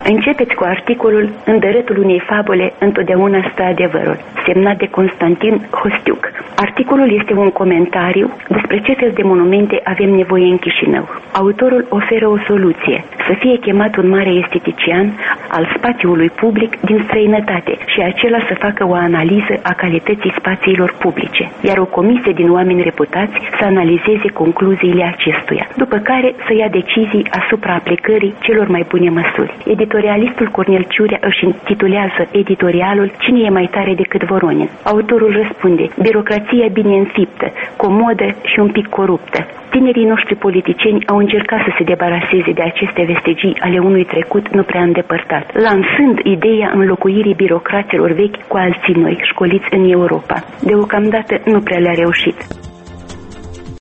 Începeți cu articolul "În dărătul unei fabule întotdeauna stă adevărul", semnat de Constantin Hostiuc. Articolul este un comentariu despre ce fel de monumente avem nevoie în Chișinău. Autorul oferă o soluție: să fie chemat un mare estetician al spațiului public din străinătate și acela să facă o analiză a calității spațiilor publice, iar o comisie din oameni reputați să analizeze concluziile acestuia, după care să ia decizii asupra aplicării celor mai bune măsuri. Editorialistul Cornel Ciurea își intitulează editorialul "Cine e mai tare decât Voronin?". Autorul răspunde: birocrația bine înfiptă, comodă și un pic coruptă. Tinerii noștri politicieni au încercat să se debaraseze de aceste vestigii ale unui trecut nu prea îndepărtat, lansând ideea înlocuirii birocraților vechi cu alții noi, școliți în Europa. Deocamdată nu prea le-a reușit.